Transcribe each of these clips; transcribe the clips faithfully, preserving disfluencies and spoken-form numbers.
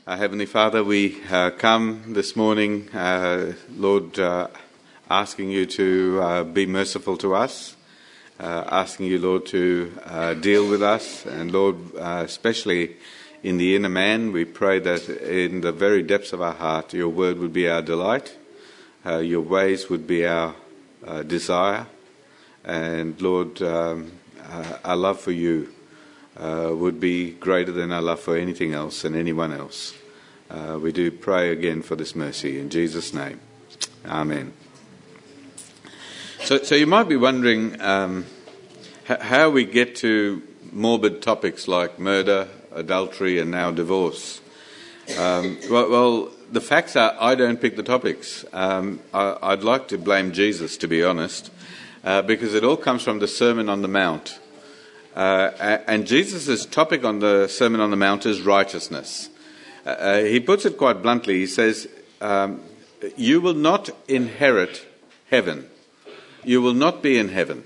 Uh, Heavenly Father, we uh, come this morning, uh, Lord, uh, asking you to uh, be merciful to us, uh, asking you, Lord, to uh, deal with us, and Lord, uh, especially in the inner man, we pray that in the very depths of our heart, your word would be our delight, uh, your ways would be our uh, desire, and Lord, um, uh, our love for you Uh, would be greater than our love for anything else and anyone else. Uh, we do pray again for this mercy in Jesus' name. Amen. So, so you might be wondering um, h- how we get to morbid topics like murder, adultery, and now divorce. Um, well, well, the facts are I don't pick the topics. Um, I, I'd like to blame Jesus, to be honest, uh, because it all comes from the Sermon on the Mount. Uh, and Jesus' topic on the Sermon on the Mount is righteousness. Uh, he puts it quite bluntly. He says, um, you will not inherit heaven. You will not be in heaven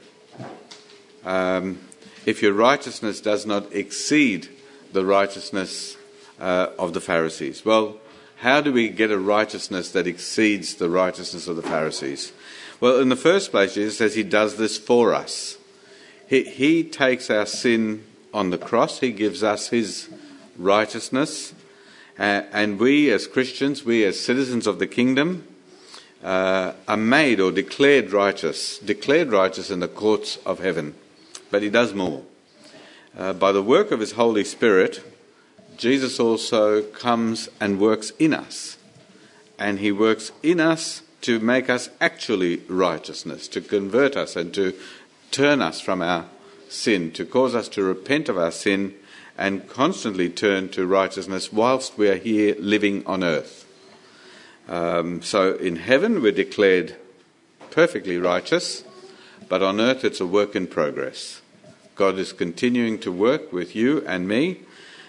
um, if your righteousness does not exceed the righteousness uh, of the Pharisees. Well, how do we get a righteousness that exceeds the righteousness of the Pharisees? Well, in the first place, Jesus says he does this for us. He, he takes our sin on the cross. He gives us his righteousness. Uh, and we as Christians, we as citizens of the kingdom, uh, are made or declared righteous, declared righteous in the courts of heaven. But he does more. Uh, by the work of his Holy Spirit, Jesus also comes and works in us. And he works in us to make us actually righteousness, to convert us and to turn us from our sin, to cause us to repent of our sin and constantly turn to righteousness whilst we are here living on earth. Um, so in heaven we're declared perfectly righteous, but on earth it's a work in progress. God is continuing to work with you and me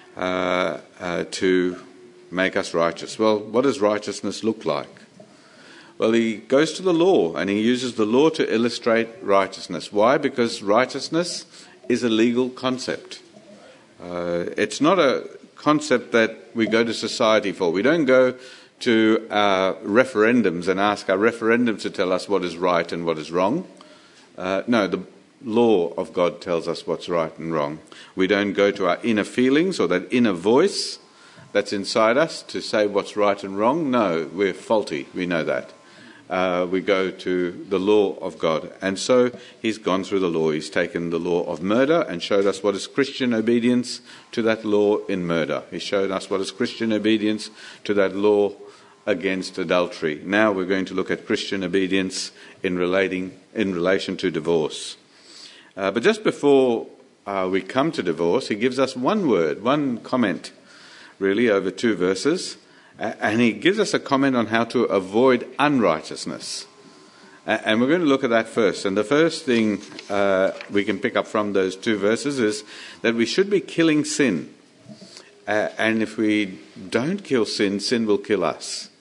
uh, uh, to make us righteous. Well, what does righteousness look like? Well, he goes to the law and he uses the law to illustrate righteousness. Why? Because righteousness is a legal concept. Uh, it's not a concept that we go to society for. We don't go to our referendums and ask our referendums to tell us what is right and what is wrong. Uh, no, the law of God tells us what's right and wrong. We don't go to our inner feelings or that inner voice that's inside us to say what's right and wrong. No, we're faulty. We know that. Uh, we go to the law of God. And so he's gone through the law. He's taken the law of murder and showed us what is Christian obedience to that law in murder. He showed us what is Christian obedience to that law against adultery. Now we're going to look at Christian obedience in relating in relation to divorce. Uh, but just before uh, we come to divorce, he gives us one word, one comment, really, over two verses. And he gives us a comment on how to avoid unrighteousness. And we're going to look at that first. And the first thing uh, we can pick up from those two verses is that we should be killing sin. Uh, and if we don't kill sin, sin will kill us.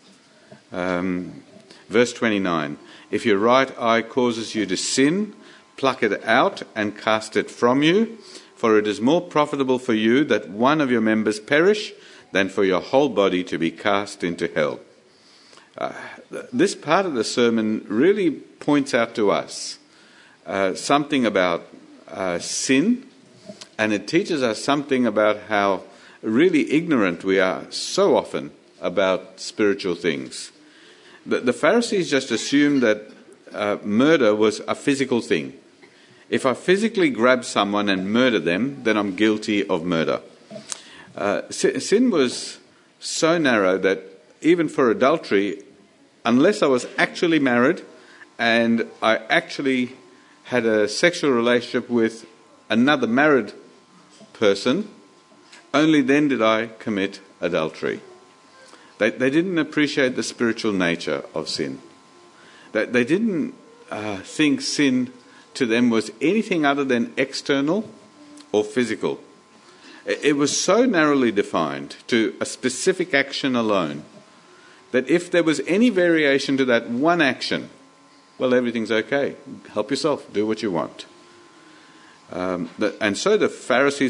Um, verse twenty-nine, if your right eye causes you to sin, pluck it out and cast it from you, for it is more profitable for you that one of your members perish than for your whole body to be cast into hell. Uh, this part of the sermon really points out to us uh, something about uh, sin, and it teaches us something about how really ignorant we are so often about spiritual things. The, the Pharisees just assumed that uh, murder was a physical thing. If I physically grab someone and murder them, then I'm guilty of murder. Uh, sin was so narrow that even for adultery, unless I was actually married and I actually had a sexual relationship with another married person, only then did I commit adultery. They, they didn't appreciate the spiritual nature of sin. They, they didn't uh, think sin to them was anything other than external or physical. It was so narrowly defined to a specific action alone that if there was any variation to that one action, well, everything's okay. Help yourself. Do what you want. Um, and so the Pharisees had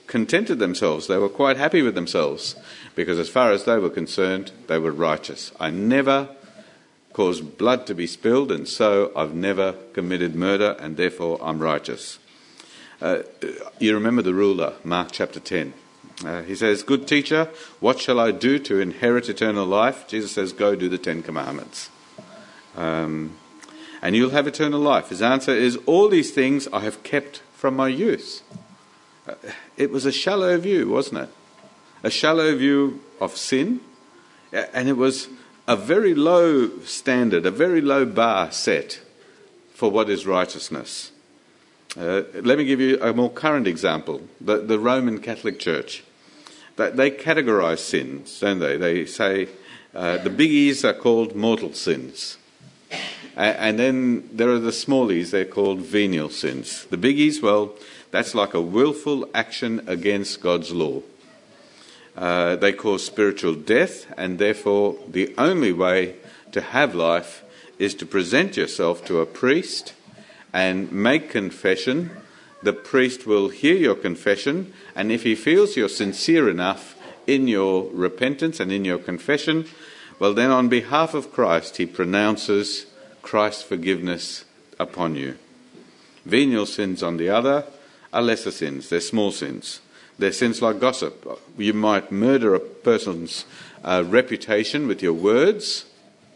contented themselves. They were quite happy with themselves because as far as they were concerned, they were righteous. I never caused blood to be spilled, and so I've never committed murder, and therefore I'm righteous. Uh, you remember the ruler, Mark chapter ten. Uh, he says, "Good teacher, what shall I do to inherit eternal life?" Jesus says, "Go do the Ten Commandments. Um, and you'll have eternal life." His answer is, "All these things I have kept from my youth." Uh, it was a shallow view, wasn't it? A shallow view of sin, and it was a very low standard, a very low bar set for what is righteousness. Uh, let me give you a more current example. The, the Roman Catholic Church. They, they categorise sins, don't they? They say uh, the biggies are called mortal sins. A- and then there are the smallies, they're called venial sins. The biggies, well, that's like a willful action against God's law. Uh, they cause spiritual death, and therefore the only way to have life is to present yourself to a priest and make confession. The priest will hear your confession, and if he feels you're sincere enough in your repentance and in your confession, well then on behalf of Christ he pronounces Christ's forgiveness upon you. Venial sins, on the other, are lesser sins. They're small sins. They're sins like gossip. You might murder a person's uh, reputation with your words,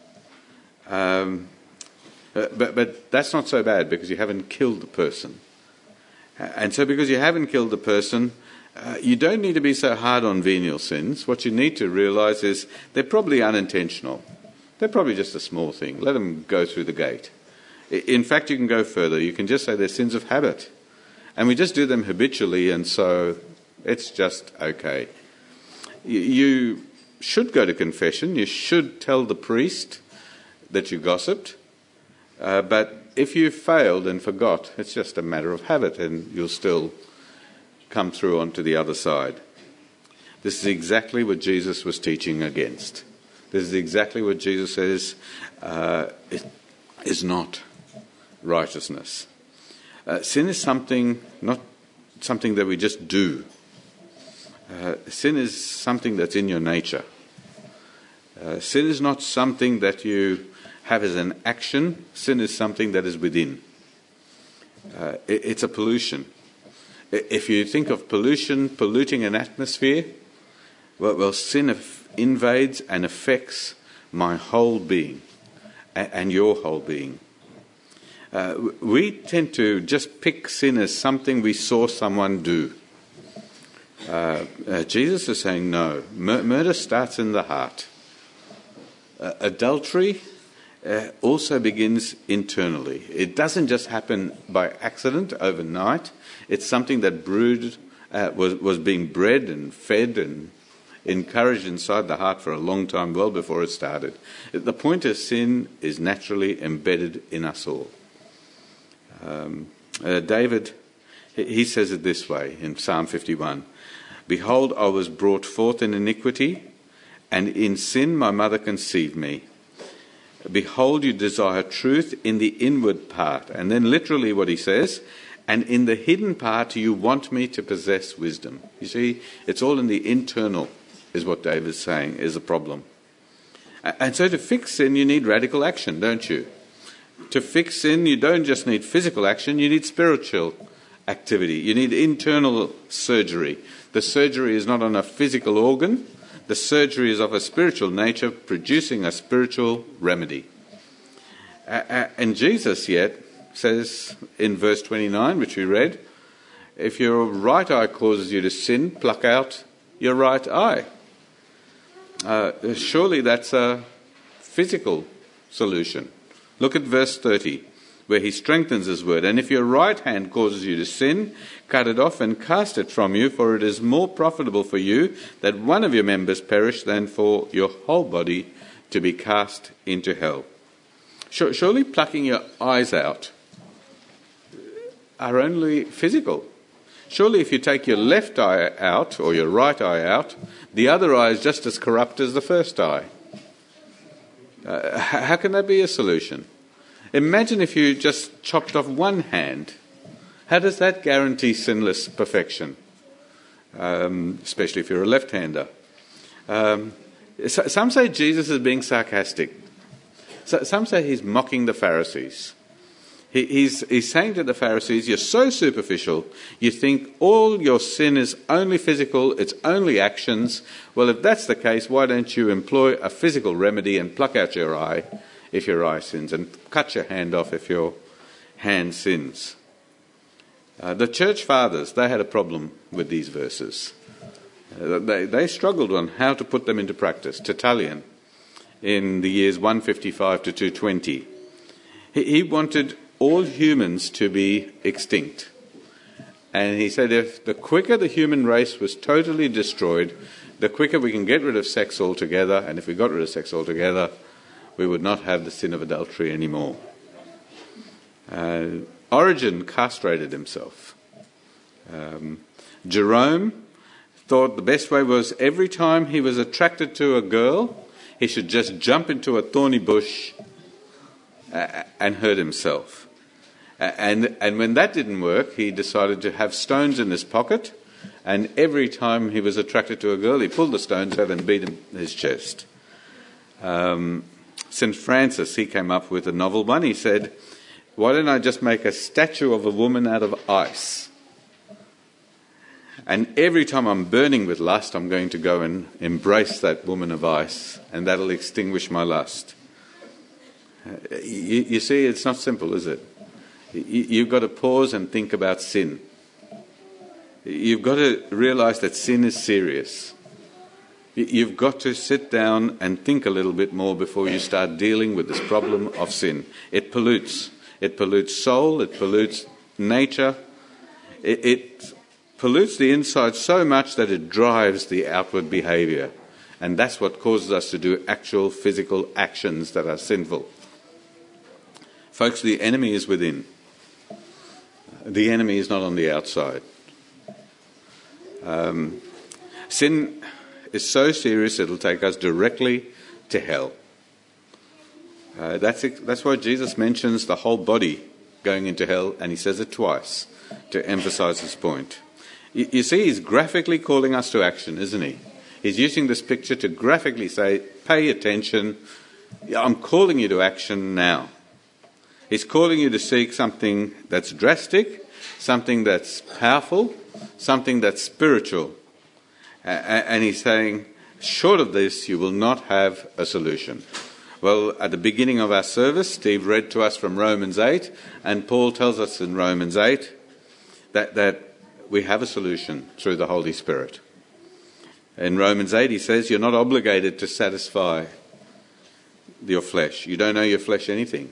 um, but, but that's not so bad because you haven't killed the person. And so because you haven't killed the person, uh, you don't need to be so hard on venial sins. What you need to realise is they're probably unintentional. They're probably just a small thing. Let them go through the gate. In fact, you can go further. You can just say they're sins of habit. And we just do them habitually, and so it's just okay. You should go to confession. You should tell the priest that you gossiped. Uh, but if you failed and forgot, it's just a matter of habit, and you'll still come through onto the other side. This is exactly what Jesus was teaching against. This is exactly what Jesus says uh, is not righteousness. Uh, sin is something, not something that we just do. Uh, sin is something that's in your nature. Uh, sin is not something that you have as an action. Sin is something that is within. Uh, it, it's a pollution. If you think of pollution, polluting an atmosphere, well, well sin invades and affects my whole being and, and your whole being. Uh, we tend to just pick sin as something we saw someone do. Uh, uh, Jesus is saying no. Mur- murder starts in the heart. Uh, adultery uh, also begins internally. It doesn't just happen by accident overnight. It's something that brewed, uh, was, was being bred and fed and encouraged inside the heart for a long time, well before it started. The point of sin is naturally embedded in us all. Um, uh, David, he says it this way in Psalm fifty-one. "Behold, I was brought forth in iniquity, and in sin my mother conceived me. Behold, you desire truth in the inward part." And then literally what he says, "and in the hidden part you want me to possess wisdom." You see, it's all in the internal, is what David's saying, is a problem. And so to fix sin, you need radical action, don't you? To fix sin, you don't just need physical action, you need spiritual activity. You need internal surgery. The surgery is not on a physical organ. The surgery is of a spiritual nature, producing a spiritual remedy. And Jesus yet says in verse twenty-nine, which we read, if your right eye causes you to sin, pluck out your right eye. Uh, surely that's a physical solution. Look at verse thirty, where he strengthens his word. "And if your right hand causes you to sin, cut it off and cast it from you, for it is more profitable for you that one of your members perish than for your whole body to be cast into hell." Surely plucking your eyes out are only physical. Surely if you take your left eye out, or your right eye out, the other eye is just as corrupt as the first eye. Uh, how can that be a solution? Imagine if you just chopped off one hand. How does that guarantee sinless perfection? um, especially if you're a left-hander. Um, so, some say Jesus is being sarcastic. So, some say he's mocking the Pharisees. He, he's, he's saying to the Pharisees, you're so superficial, you think all your sin is only physical, it's only actions. Well, if that's the case, why don't you employ a physical remedy and pluck out your eye if your eye sins, and cut your hand off if your hand sins? Uh, the church fathers, they had a problem with these verses. Uh, they, they struggled on how to put them into practice. Tertullian, in the years one fifty-five to two twenty, he, he wanted all humans to be extinct. And he said if the quicker the human race was totally destroyed, the quicker we can get rid of sex altogether, and if we got rid of sex altogether, we would not have the sin of adultery anymore. Uh, Origen castrated himself. Um, Jerome thought the best way was every time he was attracted to a girl, he should just jump into a thorny bush uh, and hurt himself. And, and when that didn't work, he decided to have stones in his pocket, and every time he was attracted to a girl, he pulled the stones out and beat him in his chest. Um, Saint Francis, he came up with a novel one. He said, why don't I just make a statue of a woman out of ice? And every time I'm burning with lust, I'm going to go and embrace that woman of ice, and that'll extinguish my lust. Uh, you, you see, it's not simple, is it? You've got to pause and think about sin. You've got to realise that sin is serious. You've got to sit down and think a little bit more before you start dealing with this problem of sin. It pollutes. It pollutes soul, it pollutes nature. It, it pollutes the inside so much that it drives the outward behaviour. And that's what causes us to do actual physical actions that are sinful. Folks, the enemy is within. The enemy is not on the outside. Um, sin is so serious it'll take us directly to hell. Uh, that's that's why Jesus mentions the whole body going into hell, and he says it twice to emphasize his point. You, you see, he's graphically calling us to action, isn't he? He's using this picture to graphically say, pay attention, I'm calling you to action now. He's calling you to seek something that's drastic, something that's powerful, something that's spiritual. Uh, and he's saying, short of this, you will not have a solution. Well, at the beginning of our service, Steve read to us from Romans eight, and Paul tells us in Romans eight that, that we have a solution through the Holy Spirit. In Romans eight, he says, you're not obligated to satisfy your flesh. You don't owe your flesh anything.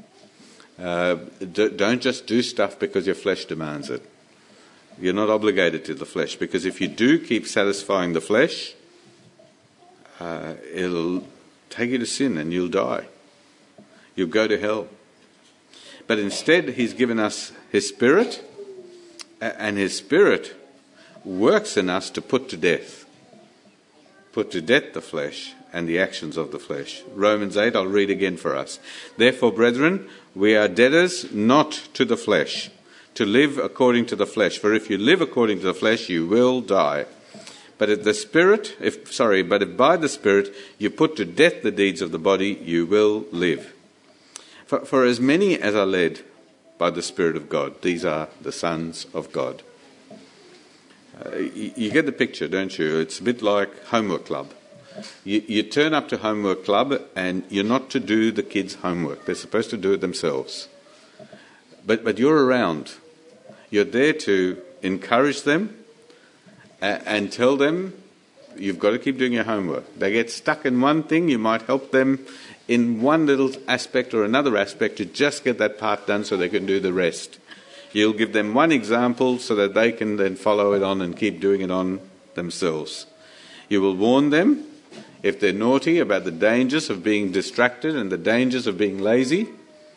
Uh, d- don't just do stuff because your flesh demands it. You're not obligated to the flesh, because if you do keep satisfying the flesh, uh, it'll take you to sin and you'll die. You'll go to hell. But instead, he's given us his Spirit, and his Spirit works in us to put to death. Put to death the flesh and the actions of the flesh. Romans eight, I'll read again for us. Therefore, brethren, we are debtors not to the flesh, to live according to the flesh. For if you live according to the flesh, you will die. But if the Spirit, if sorry, but if by the Spirit you put to death the deeds of the body, you will live. For, for as many as are led by the Spirit of God, these are the sons of God. Uh, you, you get the picture, don't you? It's a bit like homework club. You, you turn up to homework club and you're not to do the kids' homework. They're supposed to do it themselves. But but you're around. You're there to encourage them and, and tell them you've got to keep doing your homework. They get stuck in one thing, you might help them in one little aspect or another aspect to just get that part done so they can do the rest. You'll give them one example so that they can then follow it on and keep doing it on themselves. You will warn them if they're naughty about the dangers of being distracted and the dangers of being lazy.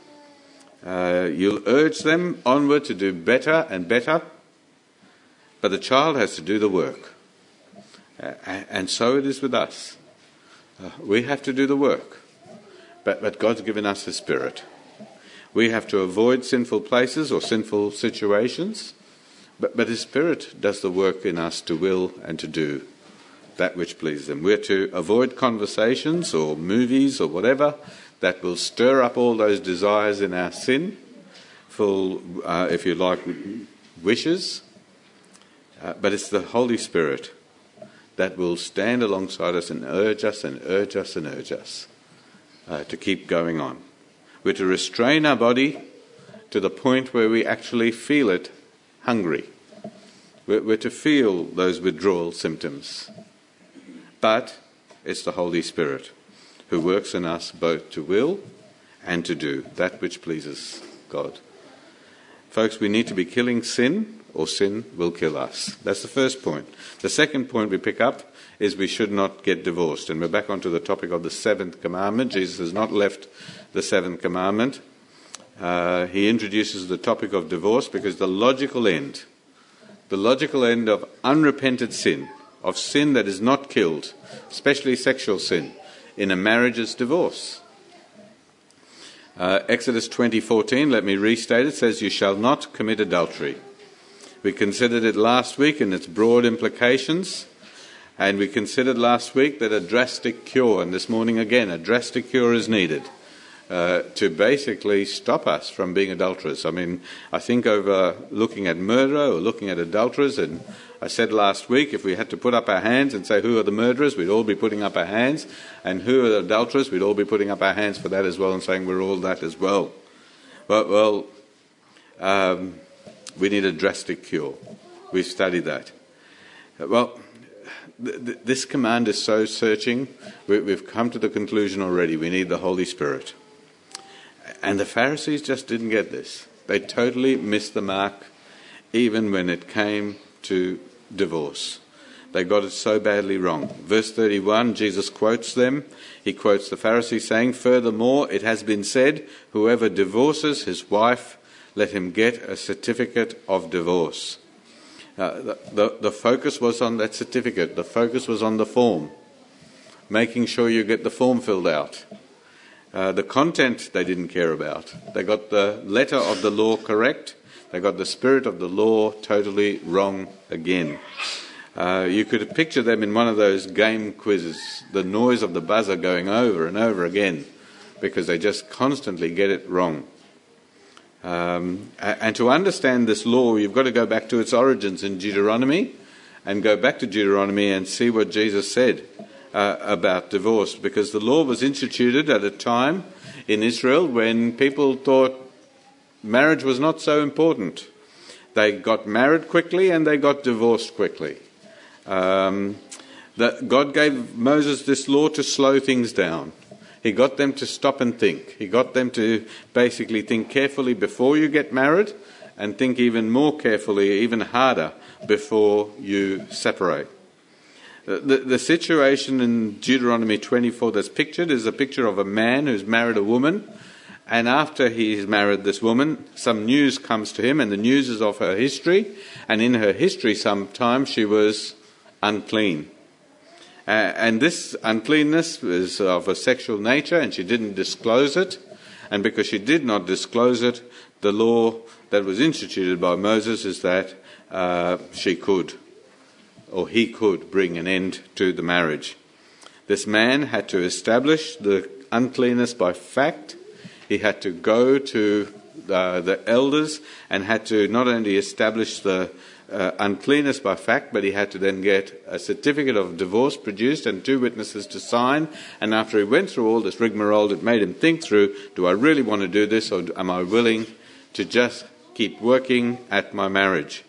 Uh, you'll urge them onward to do better and better, but the child has to do the work. Uh, and so it is with us. Uh, we have to do the work, but, but God's given us His Spirit. We have to avoid sinful places or sinful situations. But, but His Spirit does the work in us to will and to do that which pleases Him. We're to avoid conversations or movies or whatever that will stir up all those desires in our sin, full, uh, if you like, wishes. Uh, but it's the Holy Spirit that will stand alongside us and urge us and urge us and urge us uh, to keep going on. We're to restrain our body to the point where we actually feel it hungry. We're, we're to feel those withdrawal symptoms. But it's the Holy Spirit who works in us both to will and to do that which pleases God. Folks, we need to be killing sin, or sin will kill us. That's the first point. The second point we pick up is we should not get divorced. And we're back onto the topic of the seventh commandment. Jesus has not left the seventh commandment. Uh, he introduces the topic of divorce because the logical end, the logical end of unrepented sin, of sin that is not killed, especially sexual sin, in a marriage is divorce. Uh, Exodus twenty fourteen, let me restate it, says, "You shall not commit adultery." We considered it last week and its broad implications, and we considered last week that a drastic cure, and this morning again, a drastic cure is needed uh, to basically stop us from being adulterers. I mean, I think over looking at murder or looking at adulterers, and I said last week if we had to put up our hands and say who are the murderers, we'd all be putting up our hands, and who are the adulterers, we'd all be putting up our hands for that as well and saying we're all that as well. Well, well um, we need a drastic cure. We've studied that. Well, th- th- this command is so searching. We- we've come to the conclusion already. We need the Holy Spirit. And the Pharisees just didn't get this. They totally missed the mark, even when it came to divorce. They got it so badly wrong. Verse thirty-one, Jesus quotes them. He quotes the Pharisees saying, "Furthermore, it has been said, whoever divorces his wife, let him get a certificate of divorce." Uh, the, the, the focus was on that certificate. The focus was on the form, making sure you get the form filled out. Uh, the content they didn't care about. They got the letter of the law correct. They got the spirit of the law totally wrong again. Uh, you could picture them in one of those game quizzes, the noise of the buzzer going over and over again, because they just constantly get it wrong. Um, and to understand this law, you've got to go back to its origins in Deuteronomy, and go back to Deuteronomy and see what Jesus said uh, about divorce, because the law was instituted at a time in Israel when people thought marriage was not so important. They got married quickly and they got divorced quickly. Um, that God gave Moses this law to slow things down. He got them to stop and think. He got them to basically think carefully before you get married, and think even more carefully, even harder, before you separate. The, the situation in Deuteronomy twenty-four that's pictured is a picture of a man who's married a woman, and after he's married this woman, some news comes to him, and the news is of her history, and in her history sometimes she was unclean. Uh, and this uncleanness was of a sexual nature, and she didn't disclose it. And because she did not disclose it, the law that was instituted by Moses is that uh, she could, or he could, bring an end to the marriage. This man had to establish the uncleanness by fact. He had to go to uh, the elders and had to not only establish the Uh, uncleanness by fact, but he had to then get a certificate of divorce produced and two witnesses to sign. And after he went through all this rigmarole, it made him think through, do I really want to do this, or am I willing to just keep working at my marriage?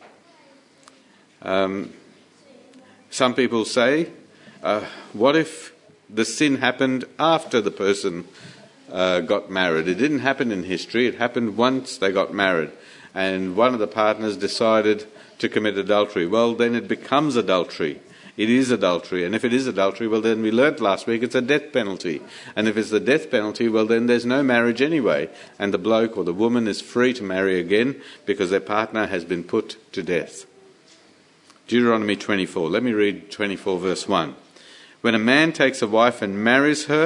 Um, some people say, uh, what if the sin happened after the person uh, got married? It didn't happen in history, it happened once they got married, and one of the partners decided to commit adultery. Well, then it becomes adultery. It is adultery. And if it is adultery, well, then we learnt last week it's a death penalty. And if it's the death penalty, well, then there's no marriage anyway. And the bloke or the woman is free to marry again because their partner has been put to death. Deuteronomy twenty-four. Let me read twenty-four verse one. When a man takes a wife and marries her,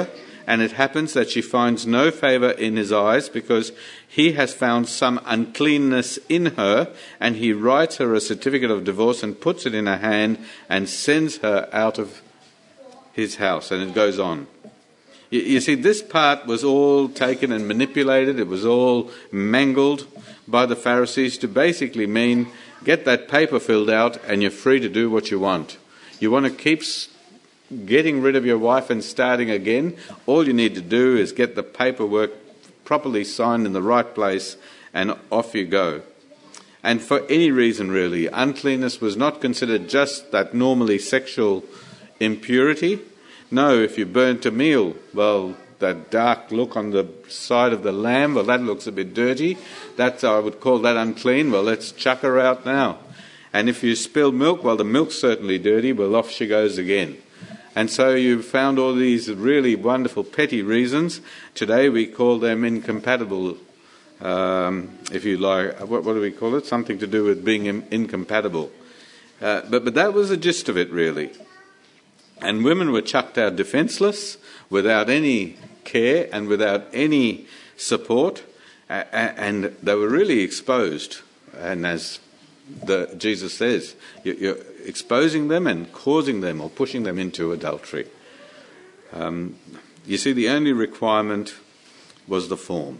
And it happens that she finds no favour in his eyes because he has found some uncleanness in her, and he writes her a certificate of divorce and puts it in her hand and sends her out of his house. And it goes on. You, you see, this part was all taken and manipulated. It was all mangled by the Pharisees to basically mean, get that paper filled out and you're free to do what you want. You want to keep getting rid of your wife and starting again, all you need to do is get the paperwork properly signed in the right place and off you go. And for any reason really, uncleanness was not considered just that normally sexual impurity. No, if you burnt a meal, well, that dark look on the side of the lamb, well, that looks a bit dirty. That's, I would call that unclean. Well, let's chuck her out now. And if you spill milk, well, the milk's certainly dirty, well, off she goes again. And so you've found all these really wonderful petty reasons. Today we call them incompatible, um, if you like. What, what do we call it? Something to do with being in, incompatible. Uh, but, but that was the gist of it, really. And women were chucked out defenceless, without any care and without any support. Uh, and they were really exposed. And as the, Jesus says, you, you're exposing them and causing them or pushing them into adultery. Um, you see, the only requirement was the form.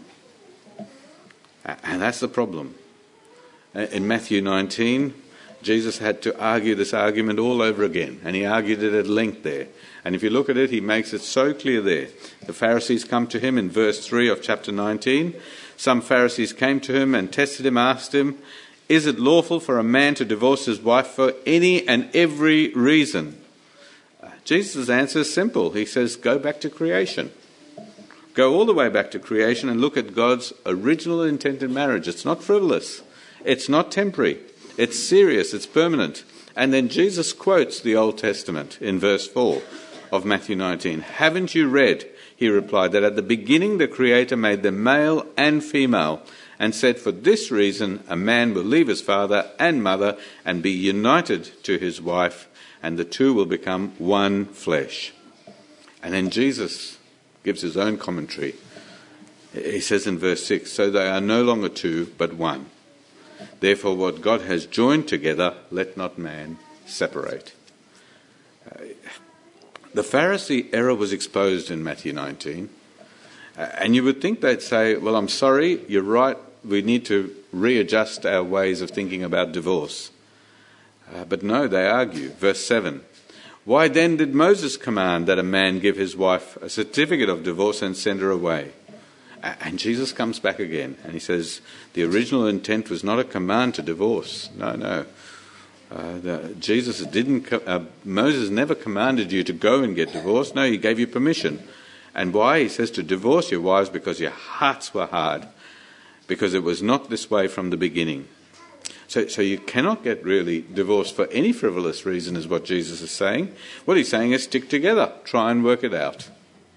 And that's the problem. In Matthew nineteen, Jesus had to argue this argument all over again, and he argued it at length there. And if you look at it, he makes it so clear there. The Pharisees come to him in verse three of chapter nineteen. Some Pharisees came to him and tested him, asked him, "Is it lawful for a man to divorce his wife for any and every reason?" Uh, Jesus' answer is simple. He says, go back to creation. Go all the way back to creation and look at God's original intent in marriage. It's not frivolous. It's not temporary. It's serious. It's permanent. And then Jesus quotes the Old Testament in verse four of Matthew nineteen. "Haven't you read," he replied, "that at the beginning the Creator made them male and female, and said, for this reason a man will leave his father and mother and be united to his wife, and the two will become one flesh." And then Jesus gives his own commentary. He says in verse six, "So they are no longer two, but one. Therefore what God has joined together, let not man separate." Uh, the Pharisee error was exposed in Matthew nineteen. Uh, and you would think they'd say, well, I'm sorry, you're right, we need to readjust our ways of thinking about divorce. Uh, but no, they argue. Verse seven, "Why then did Moses command that a man give his wife a certificate of divorce and send her away?" Uh, and Jesus comes back again and he says, the original intent was not a command to divorce. No, no. Uh, the, Jesus didn't, co- uh, Moses never commanded you to go and get divorced. No, he gave you permission. And why? He says to divorce your wives because your hearts were hard, because it was not this way from the beginning. So, so you cannot get really divorced for any frivolous reason, is what Jesus is saying. What he's saying is stick together, try and work it out.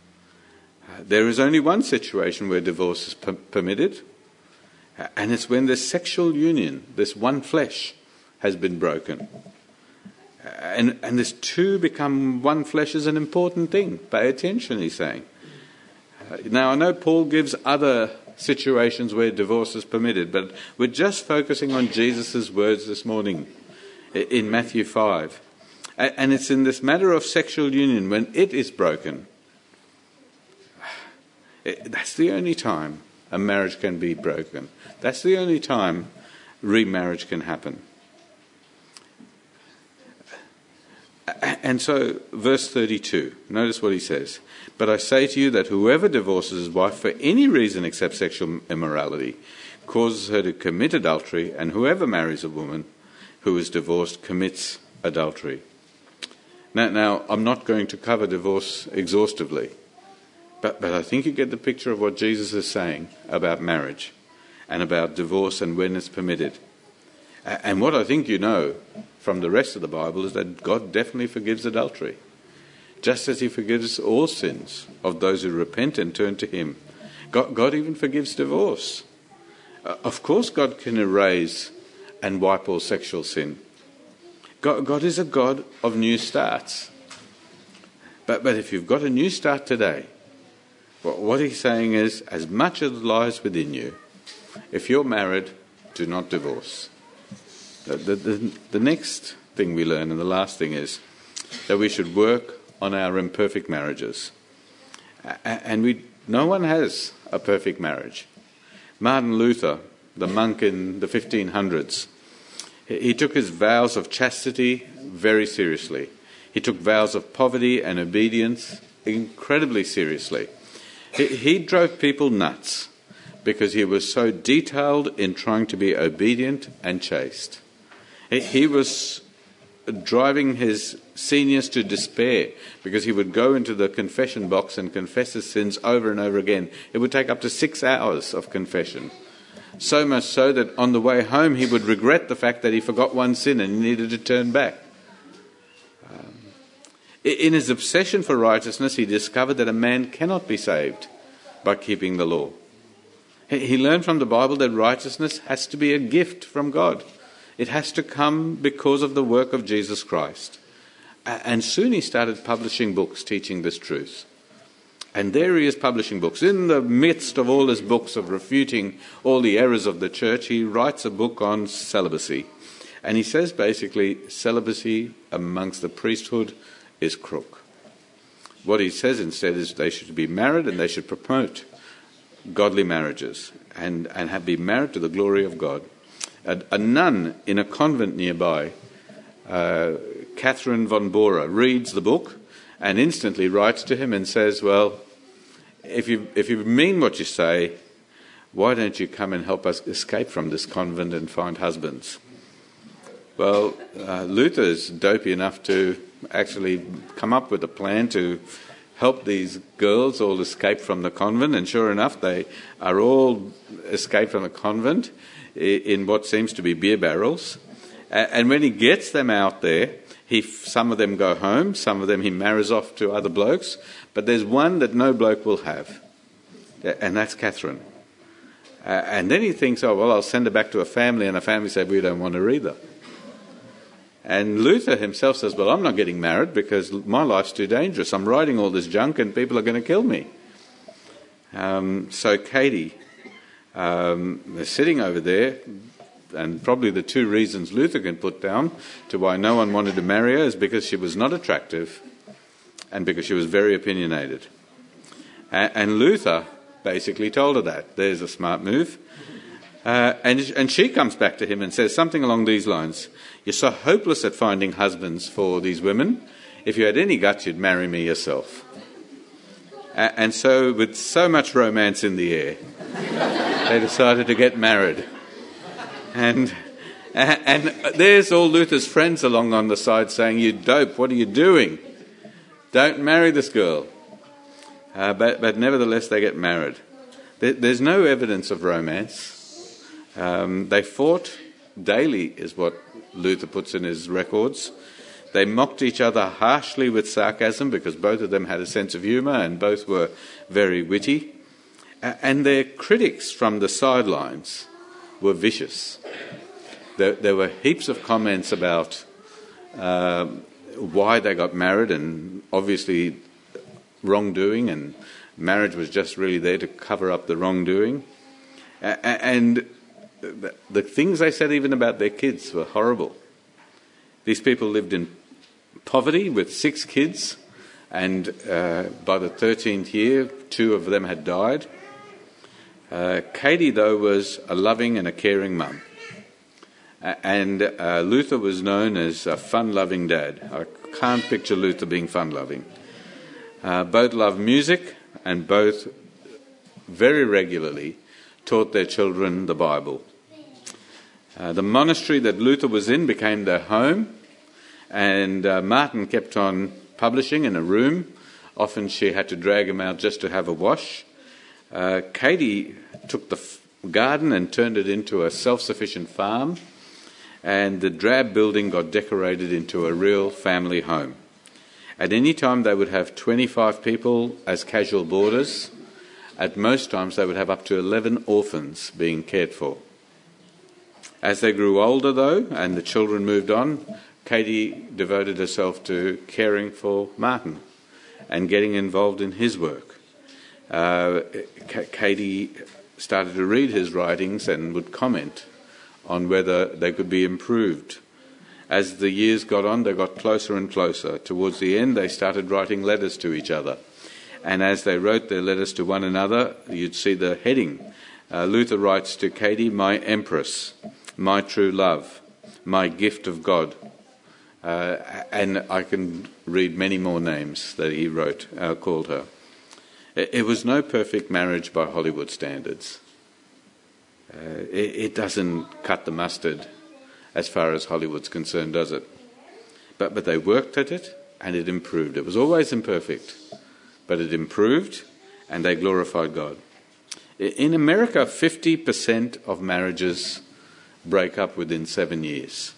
Uh, there is only one situation where divorce is per- permitted, uh, and it's when this sexual union, this one flesh, has been broken. Uh, and, and this two become one flesh is an important thing. Pay attention, he's saying. Uh, now, I know Paul gives other situations where divorce is permitted, but we're just focusing on Jesus' words this morning in Matthew five. And it's in this matter of sexual union, when it is broken, that's the only time a marriage can be broken. That's the only time remarriage can happen. And so, verse thirty-two, notice what he says. "But I say to you that whoever divorces his wife for any reason except sexual immorality causes her to commit adultery, and whoever marries a woman who is divorced commits adultery." Now, now I'm not going to cover divorce exhaustively, but, but I think you get the picture of what Jesus is saying about marriage and about divorce and when it's permitted. And what I think you know from the rest of the Bible is that God definitely forgives adultery, just as he forgives all sins of those who repent and turn to him. God, God even forgives divorce. Uh, of course God can erase and wipe all sexual sin. God, God is a God of new starts. But, but if you've got a new start today, What he's saying is, as much as lies within you, if you're married, do not divorce. The, the, the, the next thing we learn, and the last thing, is that we should work on our imperfect marriages. And we, no one has a perfect marriage. Martin Luther, the monk in the fifteen hundreds, he took his vows of chastity very seriously. He took vows of poverty and obedience incredibly seriously. He, he drove people nuts because he was so detailed in trying to be obedient and chaste. He, he was driving his seniors to despair because he would go into the confession box and confess his sins over and over again. It would take up to six hours of confession. So much so that on the way home he would regret the fact that he forgot one sin and he needed to turn back. Um, in his obsession for righteousness, he discovered that a man cannot be saved by keeping the law. He learned from the Bible that righteousness has to be a gift from God. It has to come because of the work of Jesus Christ. And soon he started publishing books teaching this truth. And there he is publishing books. In the midst of all his books of refuting all the errors of the church, he writes a book on celibacy. And he says basically, celibacy amongst the priesthood is crook. What he says instead is they should be married and they should promote godly marriages and, and have, be married to the glory of God. A, a nun in a convent nearby, uh, Catherine von Bora, reads the book and instantly writes to him and says, well, if you if you mean what you say, why don't you come and help us escape from this convent and find husbands? Well, uh, Luther's dopey enough to actually come up with a plan to help these girls all escape from the convent, and sure enough, they are all escaped from the convent in what seems to be beer barrels. And when he gets them out there, he, some of them go home, some of them he marries off to other blokes, but there's one that no bloke will have, and that's Catherine. Uh, and then he thinks, oh, well, I'll send her back to a family, and a family say, we don't want her either. And Luther himself says, well, I'm not getting married because my life's too dangerous. I'm writing all this junk and people are going to kill me. Um, so Katie um, is sitting over there, and probably the two reasons Luther can put down to why no one wanted to marry her is because she was not attractive and because she was very opinionated. And, and Luther basically told her that. There's a smart move. Uh, and, and she comes back to him and says something along these lines. You're so hopeless at finding husbands for these women. If you had any guts, you'd marry me yourself. Uh, and so, with so much romance in the air, they decided to get married. And, and there's all Luther's friends along on the side saying, you dope, what are you doing? Don't marry this girl. Uh, but, but nevertheless, they get married. There, there's no evidence of romance. Um, they fought daily, is what Luther puts in his records. They mocked each other harshly with sarcasm because both of them had a sense of humour and both were very witty. Uh, and their critics from the sidelines were vicious. There, there were heaps of comments about uh, why they got married, and obviously wrongdoing, and marriage was just really there to cover up the wrongdoing. Uh, and the, the things they said even about their kids were horrible. These people lived in poverty with six kids, and uh, by the thirteenth year, two of them had died. Uh, Katie, though, was a loving and a caring mum. Uh, and uh, Luther was known as a fun-loving dad. I can't picture Luther being fun-loving. Uh, both loved music, and both very regularly taught their children the Bible. Uh, the monastery that Luther was in became their home, and uh, Martin kept on publishing in a room. Often she had to drag him out just to have a wash. Uh, Katie took the f- garden and turned it into a self-sufficient farm, and the drab building got decorated into a real family home. At any time they would have twenty-five people as casual boarders. At most times they would have up to eleven orphans being cared for. As they grew older, though, and the children moved on, Katie devoted herself to caring for Martin and getting involved in his work. uh, Katie started to read his writings and would comment on whether they could be improved. As the years got on, they got closer and closer. Towards the end, they started writing letters to each other. And as they wrote their letters to one another, you'd see the heading. Uh, Luther writes to Katie, "My Empress, my true love, my gift of God." Uh, and I can read many more names that he wrote, uh, called her. It, it was no perfect marriage by Hollywood standards. Uh, it, it doesn't cut the mustard as far as Hollywood's concerned, does it? But, but they worked at it and it improved. It was always imperfect, but it improved and they glorified God. In America, fifty percent of marriages break up within seven years.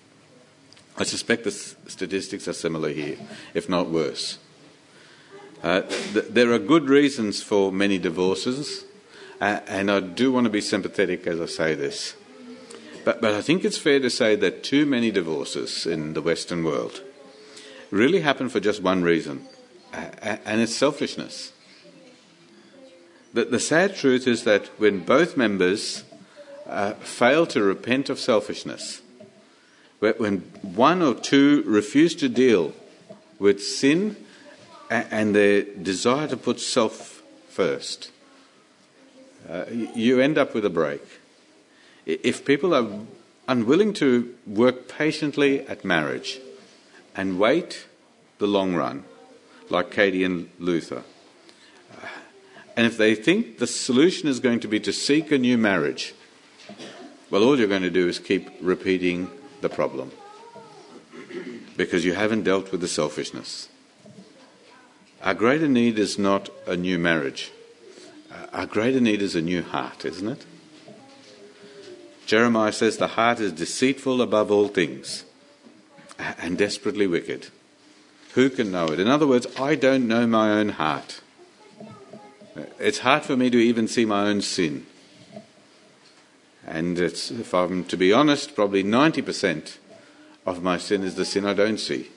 I suspect the statistics are similar here, if not worse. Uh, th- there are good reasons for many divorces, uh, and I do want to be sympathetic as I say this. But, but I think it's fair to say that too many divorces in the Western world really happen for just one reason, uh, and it's selfishness. The, the sad truth is that when both members uh, fail to repent of selfishness, when one or two refuse to deal with sin and their desire to put self first, uh, you end up with a break. If people are unwilling to work patiently at marriage and wait the long run, like Katie and Luther, and if they think the solution is going to be to seek a new marriage, well, all you're going to do is keep repeating the problem because you haven't dealt with the selfishness. Our greater need is not a new marriage. Our greater need is a new heart, isn't it? Jeremiah says the heart is deceitful above all things and desperately wicked. Who can know it? In other words, I don't know my own heart. It's hard for me to even see my own sin. And it's, if I'm to be honest, probably ninety percent of my sin is the sin I don't see.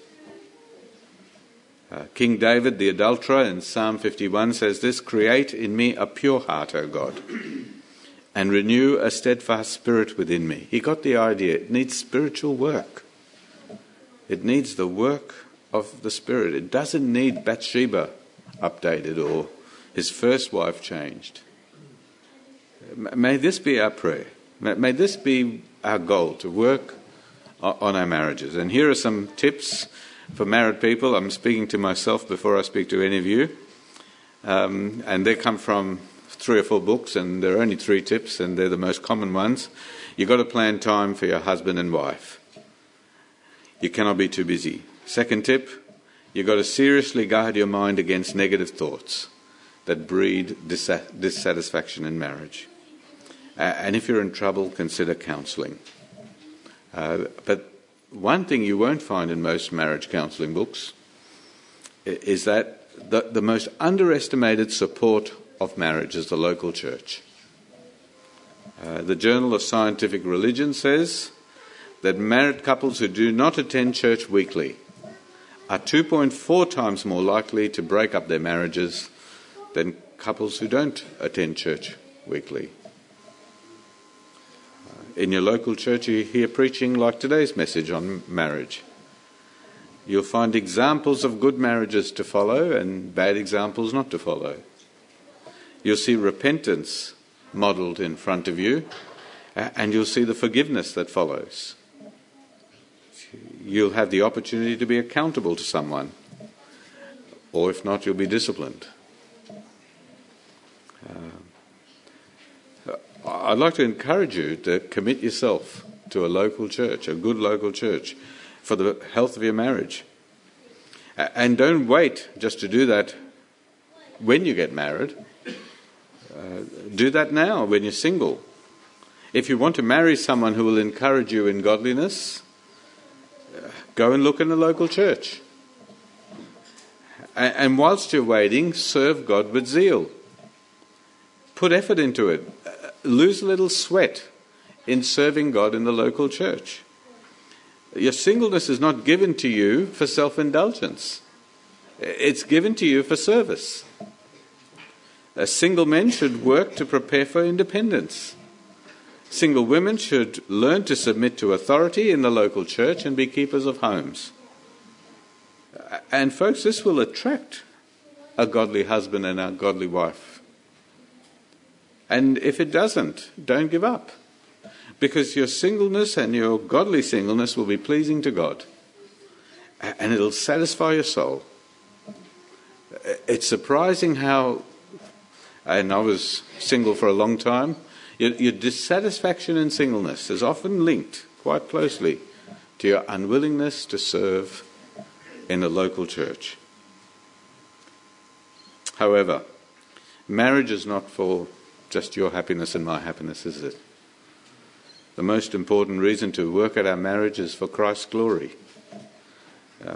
Uh, King David, the adulterer, in Psalm fifty-one says this, "Create in me a pure heart, O God, and renew a steadfast spirit within me." He got the idea. It needs spiritual work. It needs the work of the Spirit. It doesn't need Bathsheba updated or his first wife changed. May this be our prayer. May this be our goal, to work on our marriages. And here are some tips for married people. I'm speaking to myself before I speak to any of you. Um, and they come from three or four books, and there are only three tips, and they're the most common ones. You've got to plan time for your husband and wife. You cannot be too busy. Second tip, you've got to seriously guard your mind against negative thoughts that breed dissatisfaction in marriage. Uh, and if you're in trouble, consider counselling. Uh, but one thing you won't find in most marriage counselling books is that the, the most underestimated support of marriage is the local church. Uh, the Journal of Scientific Religion says that married couples who do not attend church weekly are two point four times more likely to break up their marriages than couples who don't attend church weekly. In your local church, you hear preaching like today's message on marriage. You'll find examples of good marriages to follow and bad examples not to follow. You'll see repentance modelled in front of you, and you'll see the forgiveness that follows. You'll have the opportunity to be accountable to someone, or if not, you'll be disciplined. Uh, I'd like to encourage you to commit yourself to a local church, a good local church, for the health of your marriage. And don't wait just to do that when you get married. Uh, do that now when you're single. If you want to marry someone who will encourage you in godliness, uh, go and look in a local church. And, and whilst you're waiting, serve God with zeal. Put effort into it. Uh, lose a little sweat in serving God in the local church. Your singleness is not given to you for self-indulgence. It's given to you for service. Uh, single men should work to prepare for independence. Single women should learn to submit to authority in the local church and be keepers of homes. And folks, this will attract a godly husband and a godly wife. And if it doesn't, don't give up. Because your singleness and your godly singleness will be pleasing to God. And it'll satisfy your soul. It's surprising how, and I was single for a long time, your, your dissatisfaction in singleness is often linked quite closely to your unwillingness to serve in the local church. However, marriage is not for just your happiness and my happiness, is it? The most important reason to work at our marriage is for Christ's glory. Uh,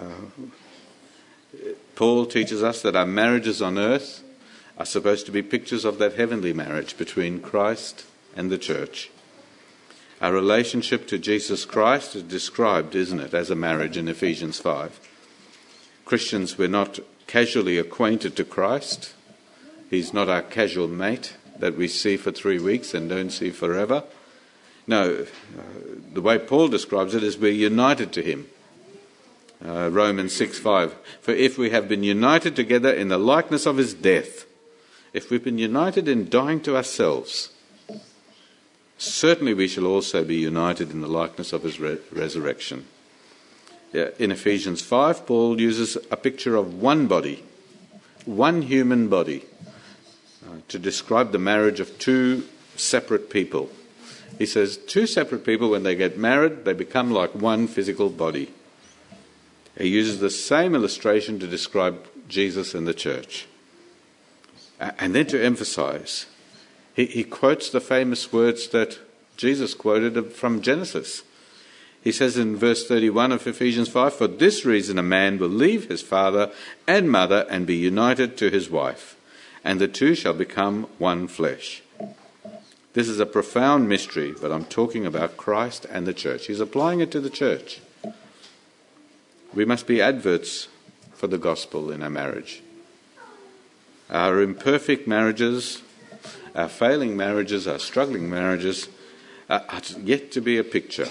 Paul teaches us that our marriages on earth are supposed to be pictures of that heavenly marriage between Christ and the church. Our relationship to Jesus Christ is described, isn't it, as a marriage in Ephesians five. Christians, we're not casually acquainted to Christ. He's not our casual mate that we see for three weeks and don't see forever. No, uh, the way Paul describes it is we're united to him. Uh, Romans six five. For if we have been united together in the likeness of his death, if we've been united in dying to ourselves, certainly we shall also be united in the likeness of his re- resurrection. Yeah, in Ephesians five, Paul uses a picture of one body, one human body, uh, to describe the marriage of two separate people. He says two separate people, when they get married, they become like one physical body. He uses the same illustration to describe Jesus and the church. And then to emphasize, he, he quotes the famous words that Jesus quoted from Genesis. He says in verse thirty-one of Ephesians five, for this reason a man will leave his father and mother and be united to his wife, and the two shall become one flesh. This is a profound mystery, but I'm talking about Christ and the church. He's applying it to the church. We must be adverts for the gospel in our marriage. Our imperfect marriages, our failing marriages, our struggling marriages are yet to be a picture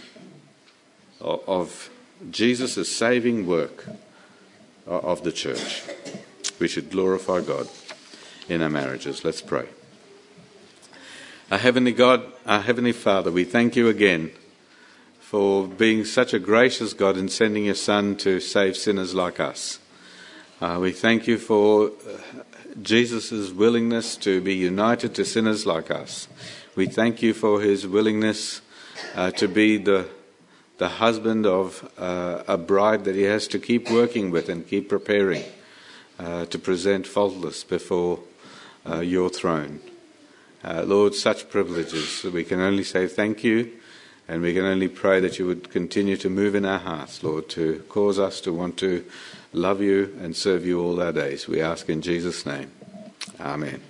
of Jesus' saving work of the church. We should glorify God in our marriages. Let's pray. Our Heavenly God, our Heavenly Father, we thank you again for being such a gracious God in sending your Son to save sinners like us. Uh, we thank you for uh, Jesus' willingness to be united to sinners like us. We thank you for his willingness uh, to be the the husband of uh, a bride that he has to keep working with and keep preparing uh, to present faultless before uh, your throne. Uh, Lord, such privileges. We can only say thank you, and we can only pray that you would continue to move in our hearts, Lord, to cause us to want to love you and serve you all our days. We ask in Jesus' name. Amen.